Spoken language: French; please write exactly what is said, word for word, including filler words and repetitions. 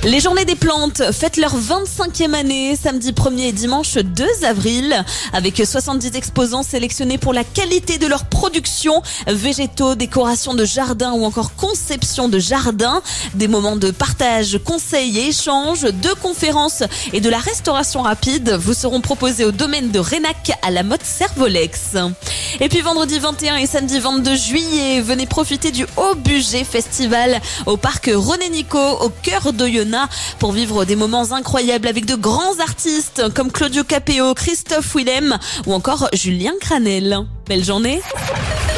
Les Journées des plantes fêtent leur vingt-cinquième année, samedi premier et dimanche deux avril, avec soixante-dix exposants sélectionnés pour la qualité de leur production, végétaux, décoration de jardin ou encore conception de jardin. Des moments de partage, conseils et échanges, de conférences et de la restauration rapide vous seront proposés au domaine de Renac à la Motte Servolex. Et puis vendredi vingt et un et samedi vingt-deux juillet, venez profiter du Haut Budget Festival au parc René Nico au cœur d'Oyonnax pour vivre des moments incroyables avec de grands artistes comme Claudio Capéo, Christophe Willem ou encore Julien Cranel. Belle journée!